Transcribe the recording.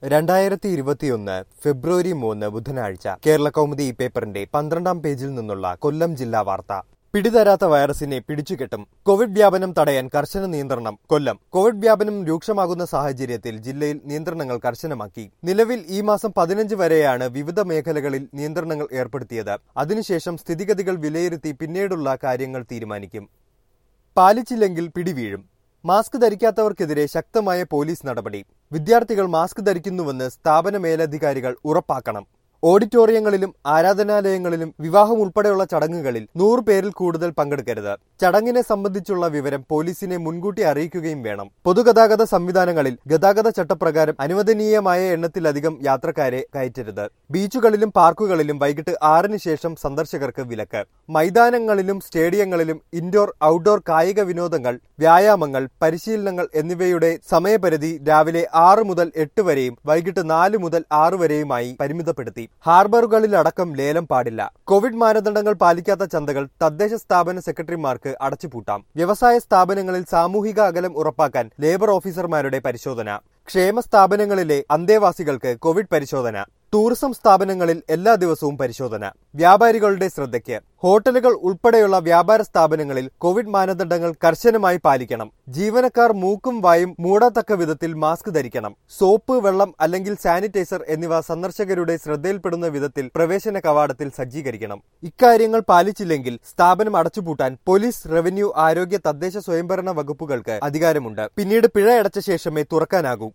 2021 ഫെബ്രുവരി 3 ബുധനാഴ്ച കേരള കൗമുദി ഈ പേപ്പറിന്റെ 12ാം പേജിൽ നിന്നുള്ള കൊല്ലം ജില്ലാ വാർത്ത. പിടിതരാത്ത വൈറസിനെ പിടിച്ചുകെട്ടും. കോവിഡ് വ്യാപനം തടയാൻ കർശന നിയന്ത്രണം. കൊല്ലം. കോവിഡ് വ്യാപനം രൂക്ഷമാകുന്ന സാഹചര്യത്തിൽ ജില്ലയിൽ നിയന്ത്രണങ്ങൾ കർശനമാക്കി. നിലവിൽ ഈ മാസം 15 വരെയാണ് വിവിധ മേഖലകളിൽ നിയന്ത്രണങ്ങൾ ഏർപ്പെടുത്തിയത്. അതിനുശേഷം സ്ഥിതിഗതികൾ വിലയിരുത്തി പിന്നീടുള്ള കാര്യങ്ങൾ തീരുമാനിക്കും. പാലിച്ചില്ലെങ്കിൽ പിടിവീഴും. മാസ്ക് ധരിക്കാത്തവർക്കെതിരെ ശക്തമായ പോലീസ് നടപടി. വിദ്യാർത്ഥികൾ മാസ്ക് ധരിക്കുന്നുവെന്ന് സ്ഥാപന മേലധികാരികൾ ഉറപ്പാക്കണം. ഓഡിറ്റോറിയങ്ങളിലും ആരാധനാലയങ്ങളിലും വിവാഹം ഉൾപ്പെടെയുള്ള ചടങ്ങുകളിൽ 100 പേരിൽ കൂടുതൽ പങ്കെടുക്കരുത്. ചടങ്ങിനെ സംബന്ധിച്ചുള്ള വിവരം പോലീസിനെ മുൻകൂട്ടി അറിയിക്കുകയും വേണം. പൊതുഗതാഗത സംവിധാനങ്ങളിൽ ഗതാഗത ചട്ടപ്രകാരം അനുവദനീയമായ എണ്ണത്തിലധികം യാത്രക്കാരെ കയറ്റരുത്. ബീച്ചുകളിലും പാർക്കുകളിലും വൈകിട്ട് 6-ന് ശേഷം സന്ദർശകർക്ക് വിലക്ക്. മൈതാനങ്ങളിലും സ്റ്റേഡിയങ്ങളിലും ഇൻഡോർ ഔട്ട്ഡോർ കായിക വിനോദങ്ങൾ, വ്യായാമങ്ങൾ, പരിശീലനങ്ങൾ എന്നിവയുടെ സമയപരിധി രാവിലെ 6 മുതൽ 8 വരെയും വൈകിട്ട് 4 മുതൽ 6 വരെയുമായി പരിമിതപ്പെടുത്തി. ഹാർബറുകളിലടക്കം ലേലം പാടില്ല. കോവിഡ് മാനദണ്ഡങ്ങൾ പാലിക്കാത്ത ചന്തകൾ തദ്ദേശ സ്ഥാപന സെക്രട്ടറിമാർക്ക് അടച്ചുപൂട്ടാം. വ്യവസായ സ്ഥാപനങ്ങളിൽ സാമൂഹിക അകലം ഉറപ്പാക്കാൻ ലേബർ ഓഫീസർമാരുടെ പരിശോധന. ക്ഷേമ സ്ഥാപനങ്ങളിലെ അന്തേവാസികൾക്ക് കോവിഡ് പരിശോധന. ടൂറിസം സ്ഥാപനങ്ങളിൽ എല്ലാ ദിവസവും പരിശോധന. വ്യാപാരികളുടെ ശ്രദ്ധയ്ക്ക്. ഹോട്ടലുകൾ ഉൾപ്പെടെയുള്ള വ്യാപാര സ്ഥാപനങ്ങളിൽ കോവിഡ് മാനദണ്ഡങ്ങൾ കർശനമായി പാലിക്കണം. ജീവനക്കാർ മൂക്കും വായും മൂടത്തക്ക വിധത്തിൽ മാസ്ക് ധരിക്കണം. സോപ്പ്, വെള്ളം അല്ലെങ്കിൽ സാനിറ്റൈസർ എന്നിവ സന്ദർശകരുടെ ശ്രദ്ധയിൽപ്പെടുന്ന വിധത്തിൽ പ്രവേശന കവാടത്തിൽ സജ്ജീകരിക്കണം. ഇക്കാര്യങ്ങൾ പാലിച്ചില്ലെങ്കിൽ സ്ഥാപനം അടച്ചുപൂട്ടാൻ പോലീസ്, റവന്യൂ, ആരോഗ്യ, തദ്ദേശ സ്വയംഭരണ വകുപ്പുകൾക്ക് അധികാരമുണ്ട്. പിന്നീട് പിഴ അടച്ച ശേഷമേ തുറക്കാനാകൂ.